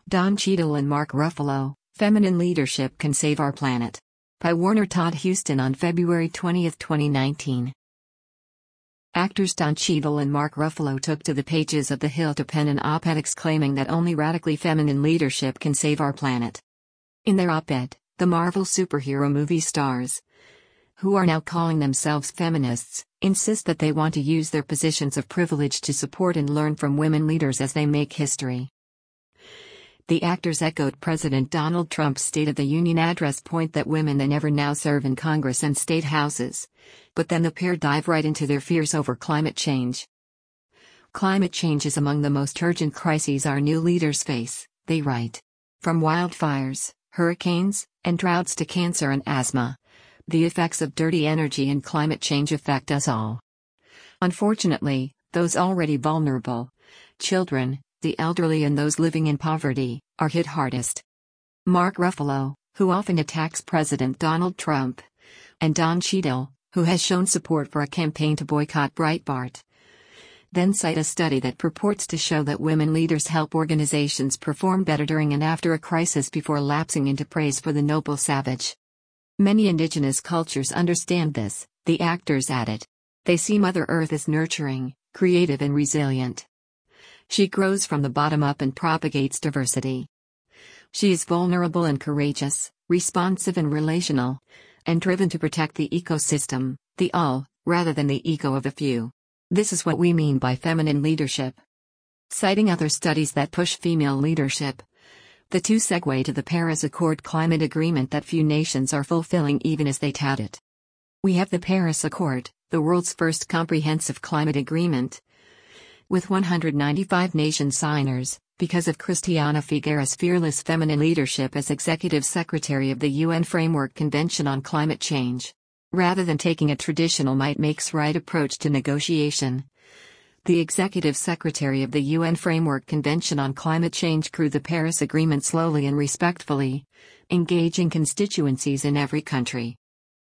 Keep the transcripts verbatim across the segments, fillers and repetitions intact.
Don Cheadle and Mark Ruffalo, Feminine Leadership Can Save Our Planet. By Warner Todd Huston on February twentieth, twenty nineteen. Actors Don Cheadle and Mark Ruffalo took to the pages of The Hill to pen an op-ed exclaiming that only radically feminine leadership can save our planet. In their op-ed, the Marvel superhero movie stars, who are now calling themselves feminists, insist that they want to use their positions of privilege to support and learn from women leaders as they make history. The actors echoed President Donald Trump's State of the Union address point that women they never now serve in Congress and state houses. But then the pair dive right into their fears over climate change. Climate change is among the most urgent crises our new leaders face, they write. From wildfires, hurricanes, and droughts to cancer and asthma, the effects of dirty energy and climate change affect us all. Unfortunately, those already vulnerable, children, the elderly and those living in poverty, are hit hardest. Mark Ruffalo, who often attacks President Donald Trump, and Don Cheadle, who has shown support for a campaign to boycott Breitbart, then cite a study that purports to show that women leaders help organizations perform better during and after a crisis before lapsing into praise for the noble savage. Many indigenous cultures understand this, the actors added. They see Mother Earth as nurturing, creative and resilient. She grows from the bottom up and propagates diversity. She is vulnerable and courageous, responsive and relational, and driven to protect the ecosystem, the all, rather than the ego of the few. This is what we mean by feminine leadership. Citing other studies that push female leadership, the two segue to the Paris Accord climate agreement that few nations are fulfilling even as they tout it. We have the Paris Accord, the world's first comprehensive climate agreement, with one hundred ninety-five nation signers, because of Christiana Figueres' fearless feminine leadership as Executive Secretary of the U N Framework Convention on Climate Change. Rather than taking a traditional might makes right approach to negotiation, the Executive Secretary of the U N Framework Convention on Climate Change grew the Paris Agreement slowly and respectfully, engaging constituencies in every country.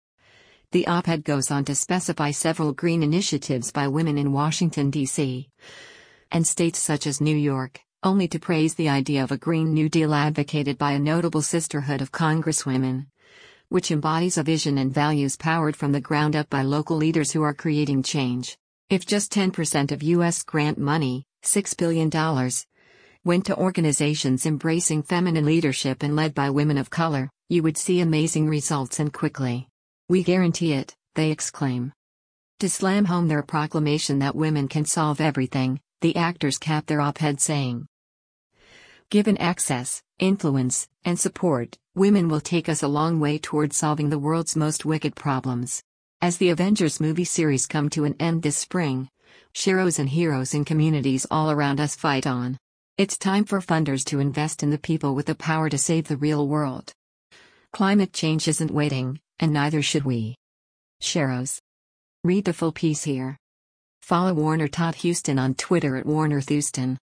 The op-ed goes on to specify several green initiatives by women in Washington, D C, and states such as New York, only to praise the idea of a Green New Deal advocated by a notable sisterhood of congresswomen, which embodies a vision and values powered from the ground up by local leaders who are creating change. If just ten percent of U S grant money, six billion dollars, went to organizations embracing feminine leadership and led by women of color, you would see amazing results and quickly. We guarantee it, they exclaim. To slam home their proclamation that women can solve everything, the actors cap their op-ed saying, given access, influence, and support, women will take us a long way toward solving the world's most wicked problems. As the Avengers movie series come to an end this spring, sheroes and heroes in communities all around us fight on. It's time for funders to invest in the people with the power to save the real world. Climate change isn't waiting, and neither should we. Sheroes. Read the full piece here. Follow Warner Todd Huston on Twitter at Warner Thuston.